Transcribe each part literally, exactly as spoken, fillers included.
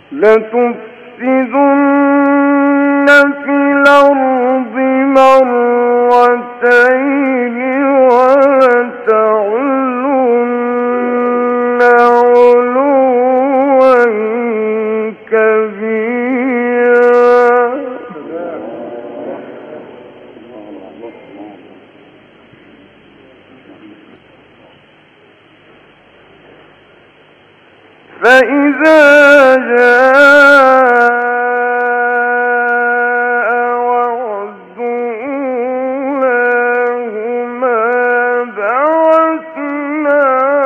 لتفسدن في الأرض مرتين ولتعلن علوا كبيرا. فإذا جاء وعد أولاهما بعثنا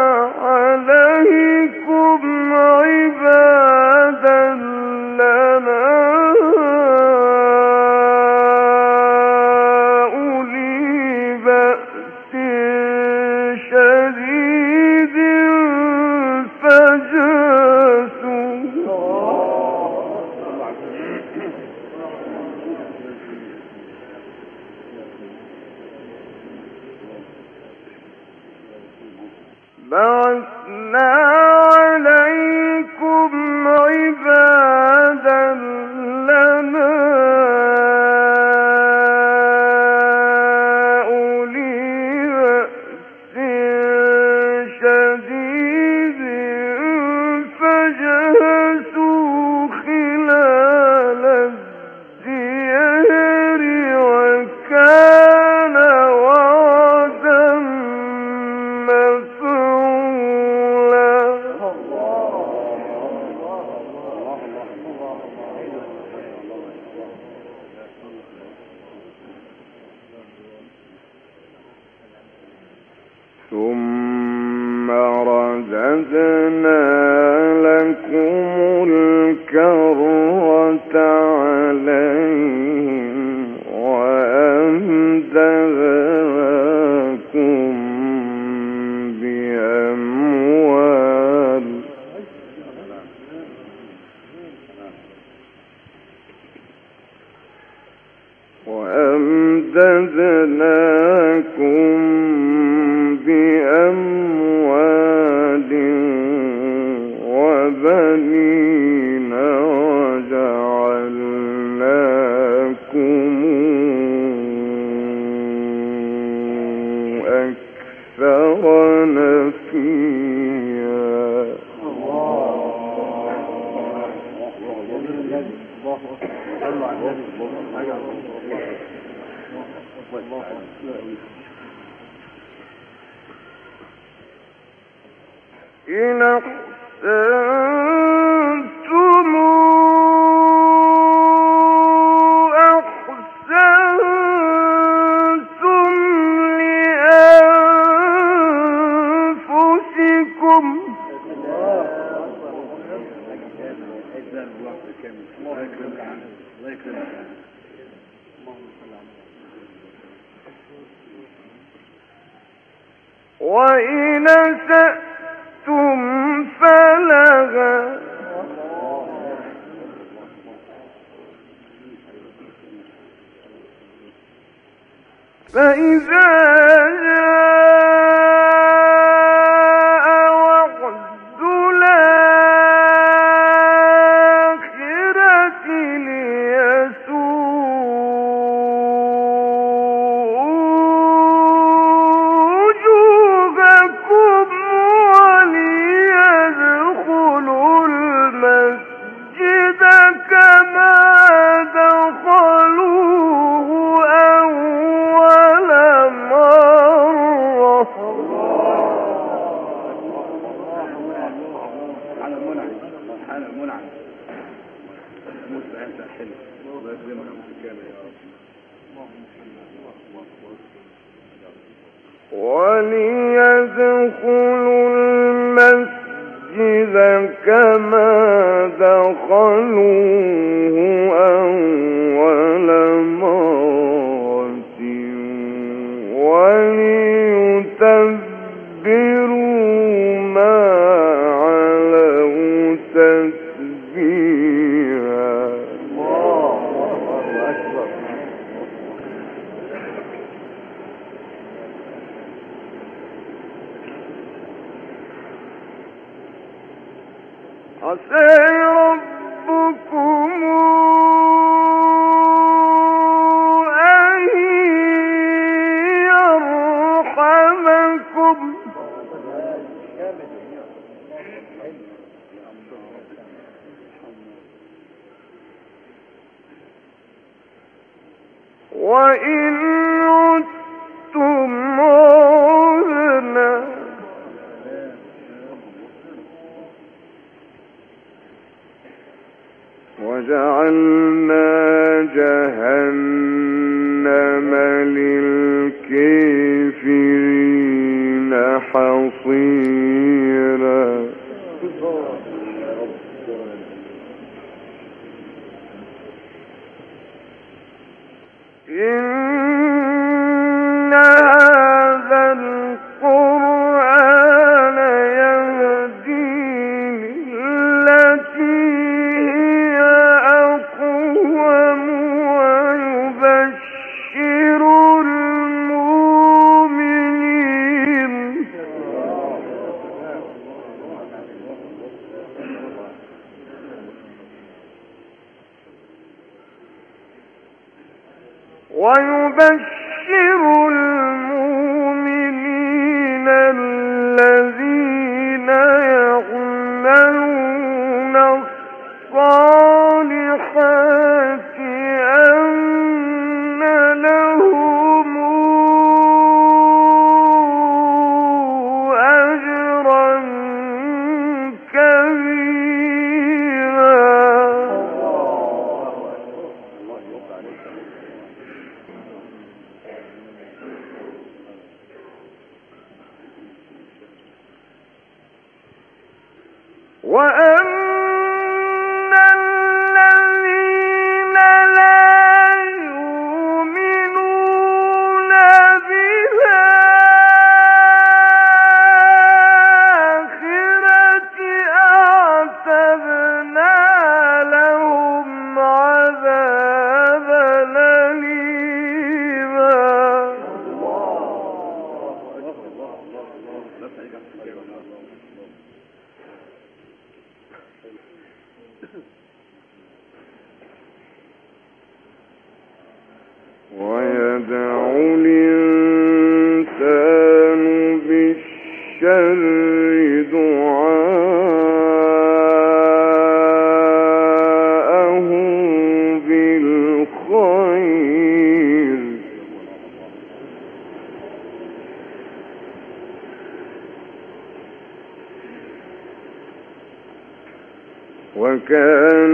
عليكم عبادا لنا أولي بأس شديد بعثنا عليكم عبادا لنا أولي بأس شديد فجاسوا خلال الديار وكان وعدا ثم رددنا لكم الكرة عليهم وأمددناكم بأموال وأمددناكم بأموال وبنين وجعلناكم أكثر نفيرا. إن أحسنتم أحسنتم لأنفسكم وإن أسأتم فلها فإذا جاء وعد الآخرة ليسوءوا وجوهكم وليدخلوا المسجد كما دخلوه أول مرة. على المنعم على المنعم موت بأنت حلو الله يسلمك يا مسكين يا رب. وليدخلوا المسجد كما دخلوه أول مرة وليتبروا ما علوا تتبيرا. عسى رب وإن عدتم عدنا وجعلنا جهنم للكافرين حصيرا. إن هذا القرآن يهدي للتي هي أقوم ويبشر المؤمنين ويبشر المؤمنين الذين يعملون الصالحات أن لهم أجرا كبيرا. وأن الذين لا يؤمنون بالآخرة أعتدنا لهم عذابا أليما. ويدعو الإنسان بالشر دعاءه بالخير وكان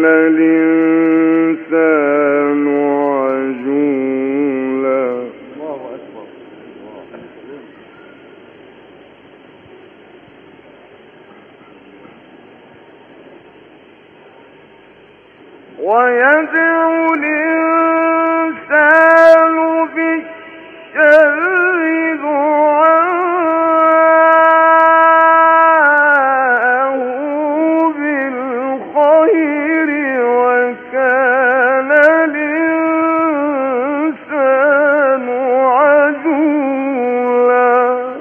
الإنسان عجولا. ويدعو الإنسان بالشر دعاءه بالخير وكان الإنسان عجولا.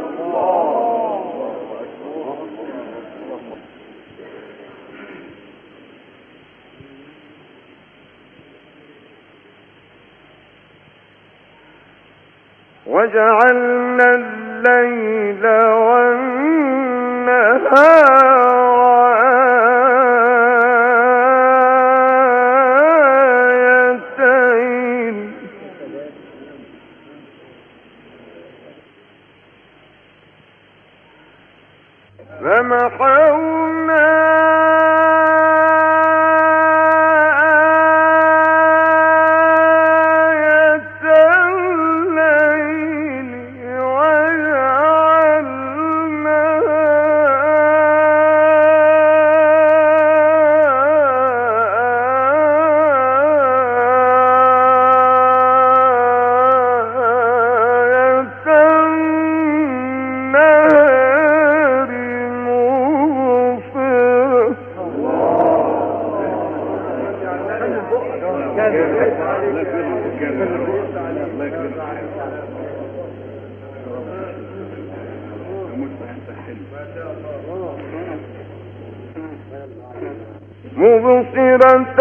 وجعلنا الليل والنهار آيتين فمحونا مبصرة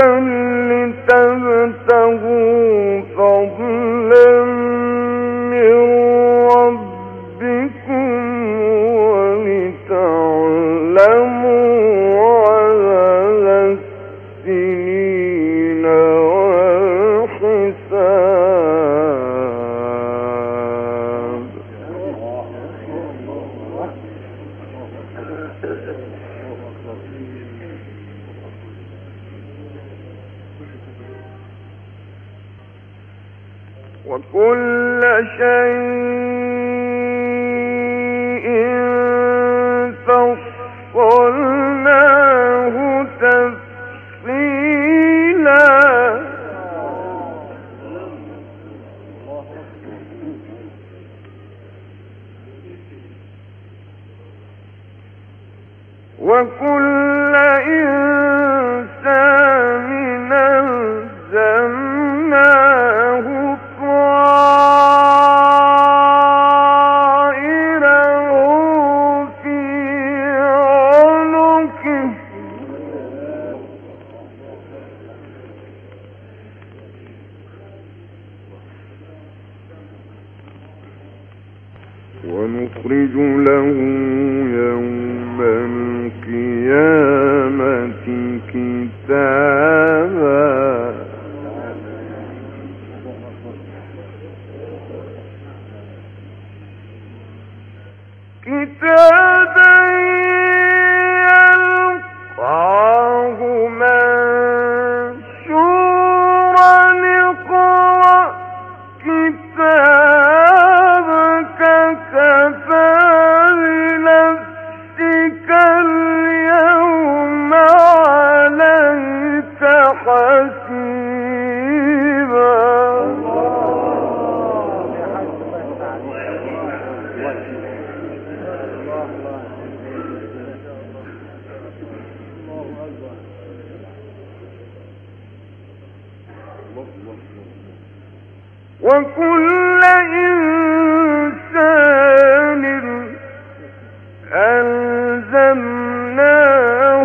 لتبتغوا فضلا من ربكم ولتعلموا عدد السنين والحساب. وكل شيء فصلناه تفصيلا. وكل إنسان ألزمناه طائره في عنقه ونخرج له يوم القيامة كتابا كتابا يلقاه منشورا اقرأ كتابك كفى بنفسك اليوم عليك حسيبا. وكل إنسان ألزمناه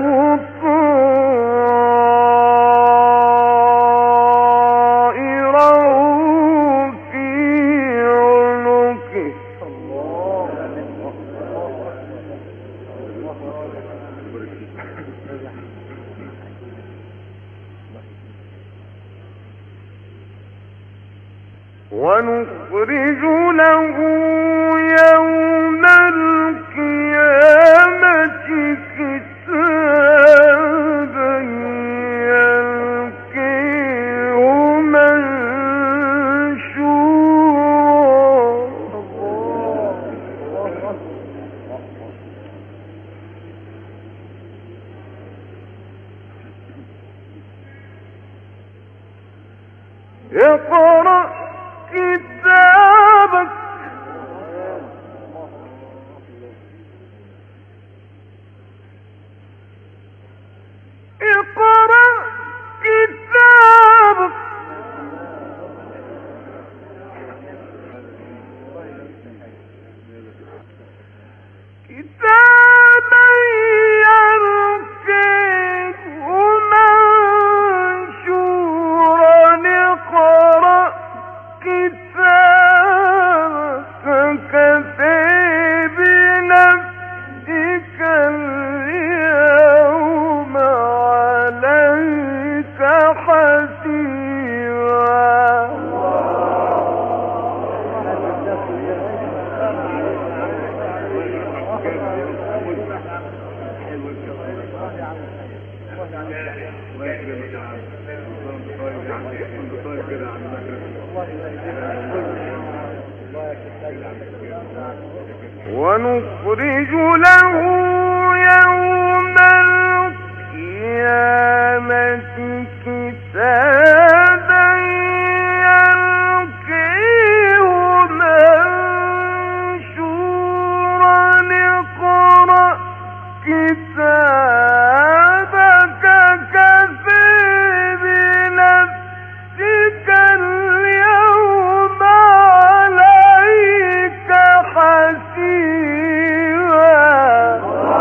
طائره في عنقه ونخرج له يوم القيامة كتابا يلقيه منشورا اقرأ كتابك اقرأ كتابك كتابا يلقيه منشورا اقرأ كتابك كفى بنفسك اليوم عليك ونخرج له يوم القيامة كتابا يلقيه منشورا اقرأ كتابك كفى بنفسك اليوم عليك حسيبا.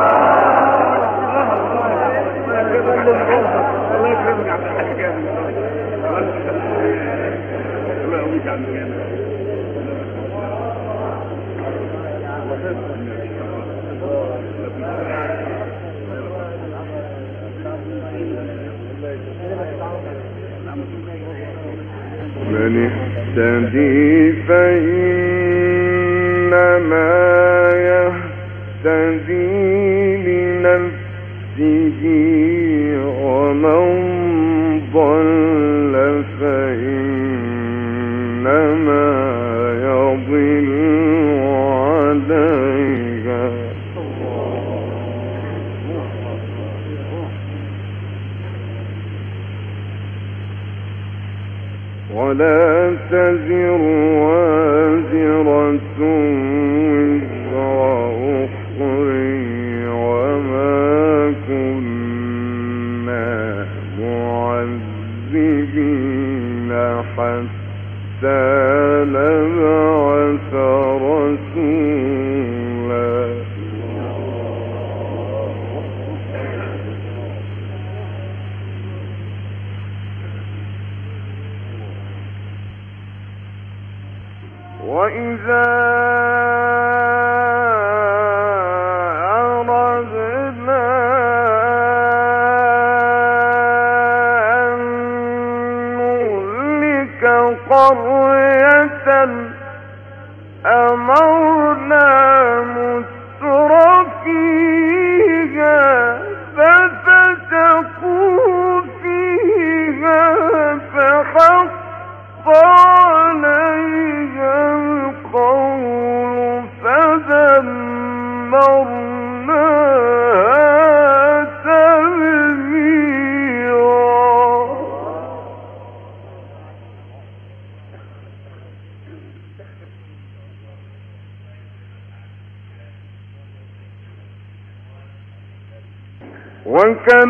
من اهتدي فإنما يهتدي لنفسه ومن ضل فإنما يضل عليها ولا تزر وازرة وزر أخرى وما كنا معذبين حتى نبعث رسولا وإذا أردنا أن نهلك قرية أمرنا متر فيها ففسقوا فيها فحق عليها القول فدمرناها تدميرا وكم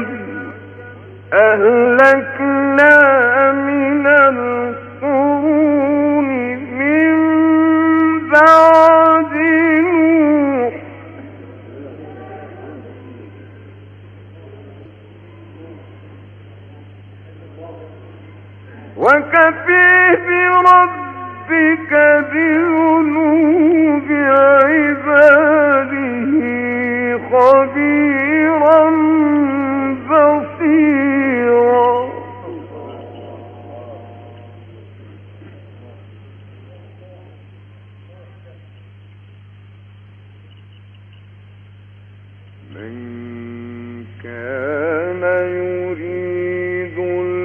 أهلكنا من القرون من بعد نوح وكفى بربك بذنوب عباده خبيرا بصيرا من كان يريد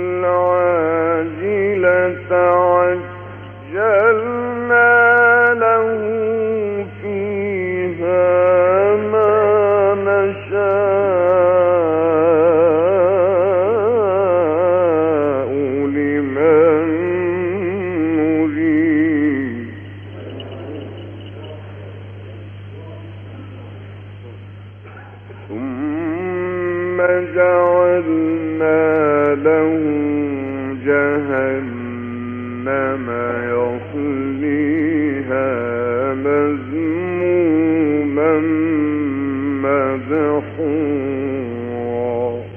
العاجلة عجلنا له فيها ما نشاء لمن نريد ثم جعلنا له جهنم يصليها مذموما مدحورا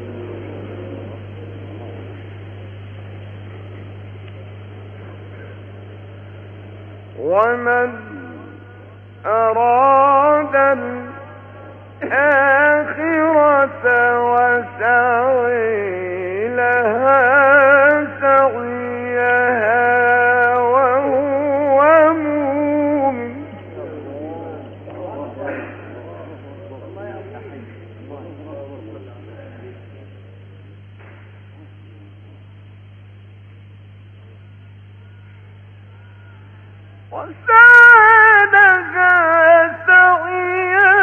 ومن أراد الآخرة وسعي لها سعيها وهو مؤمن وسعدها سعيها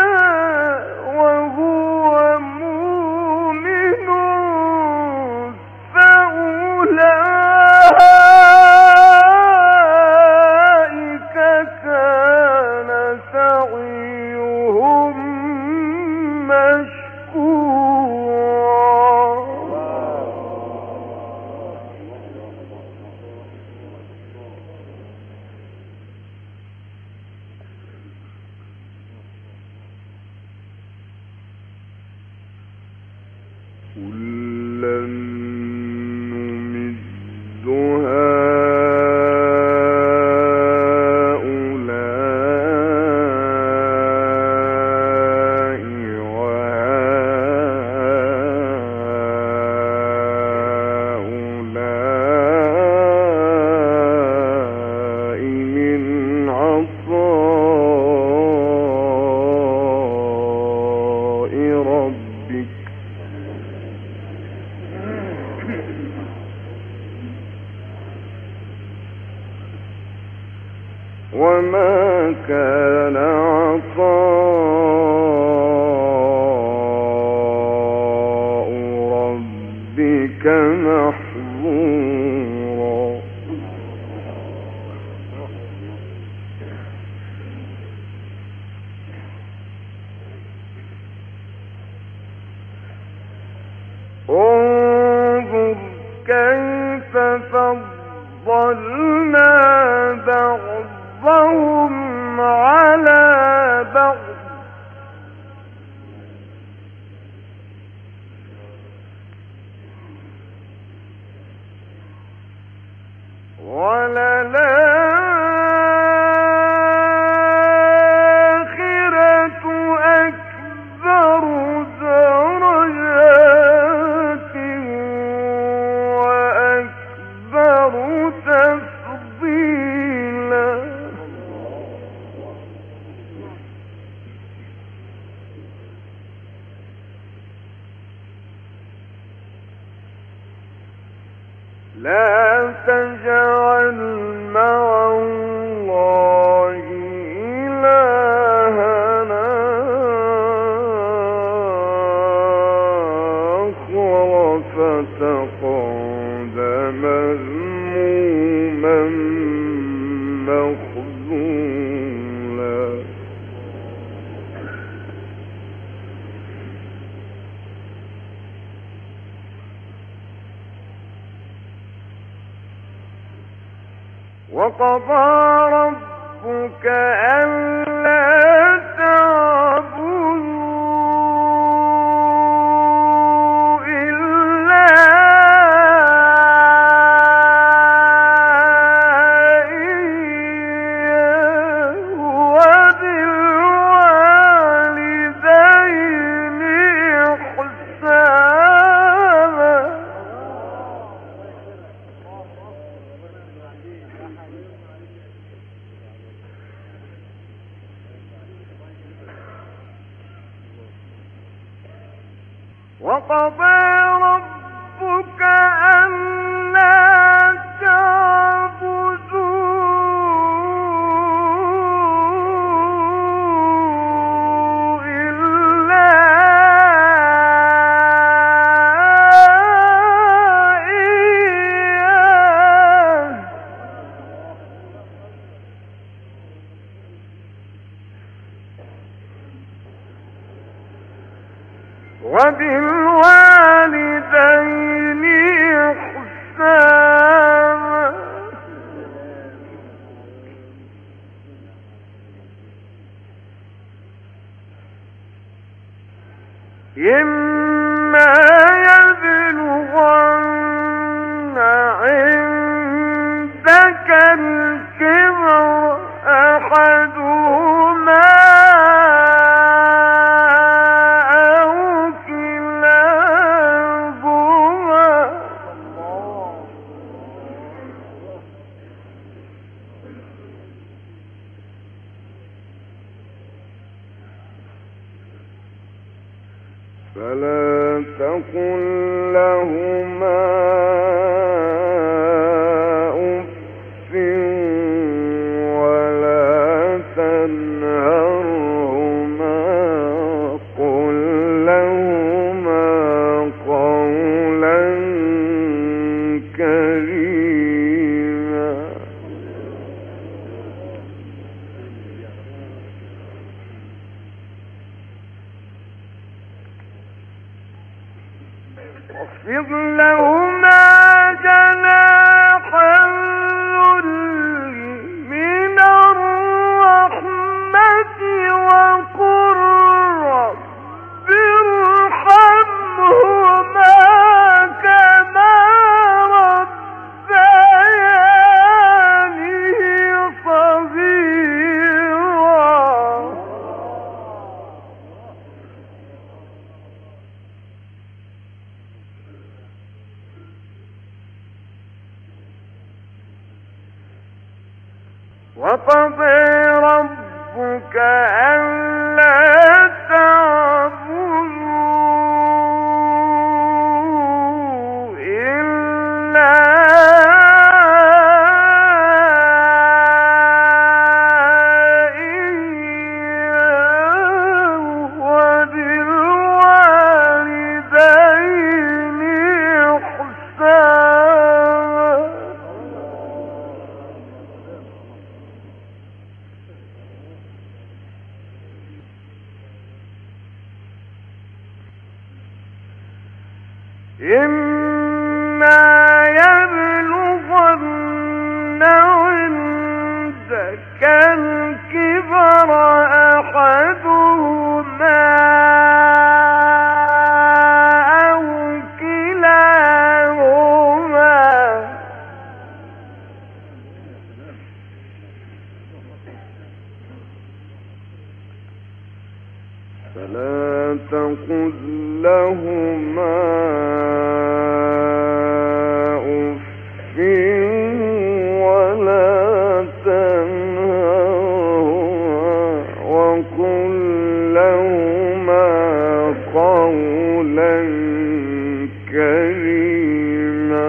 وهو مؤمن فأولئك كان سعيهم مشكورا كلا نمد هؤلاء ربك وما كان عطاء ربك محظورا انظر كيف فضلنا بعضهم على بعض وللآخرة أكبر درجات وأكبر تفضيلا لا تجعل مع الله إلهنا آخر فتقعد مذموما مخذولا وقضى ربك ألا تعبدوا إلا إياه وبالوالدين إحسانا وقضى ربك ألا تعبدوا إلا إياه وبالوالدين إحسانا إما يبلغن عندك الكبر أحدهما فلا تقل لهما أف ولا تنهرهما قل لهما قولا كريما واخفض لهما جناح الذل من الرحمة وقل رب ارحمهما كما ربياني صغيرا وقضى ربك ألا تعبدوا إما يبلغن عندك الكبر أحدهما أو كلاهما فلا تقل لهما أف ولا تنهرهما وقل لهما قولا كريما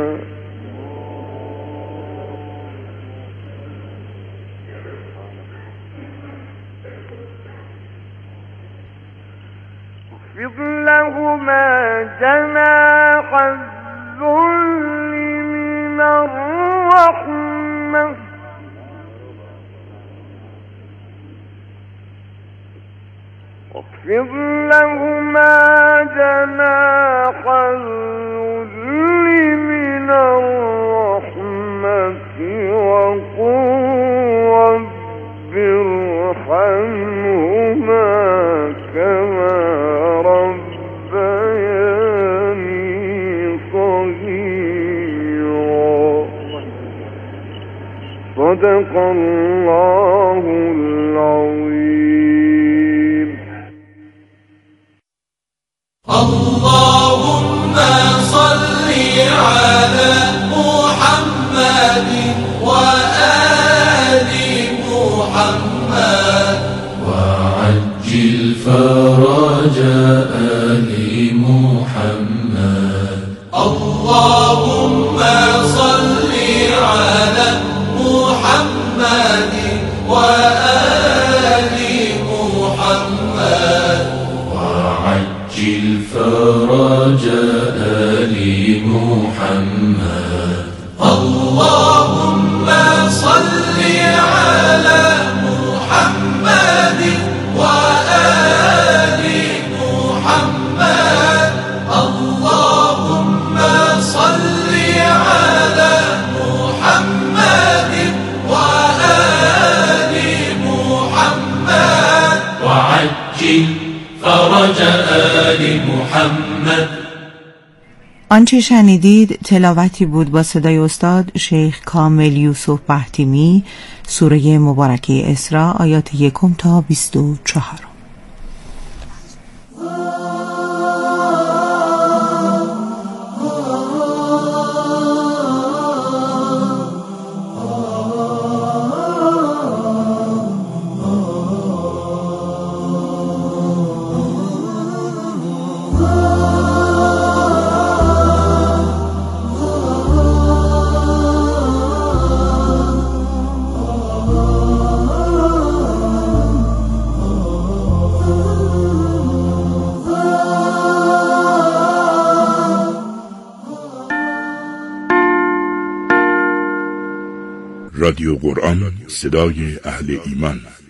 واخفض لهما جناح الذل من الرحمة واخفض لهما جناح الذل من الرحمة وقل رب ارحمهما كما ربياني صغيرا صدق الله العظيم. اللهم صل على محمد وآل محمد وعجل فرج آل محمد. اللهم صل على محمد وآل محمد وعجل فرج آل محمد. اللهم صل على محمد وآل محمد. اللهم صل على محمد وآل محمد وعجل فرج آل محمد. آنچه شنیدید تلاوتی بود با صدای استاد شیخ کامل یوسف بحتیمی، سوره مبارکه اسراء، آیات یکم تا بیست و چهار. رادیو قرآن، صدای اهل ایمان.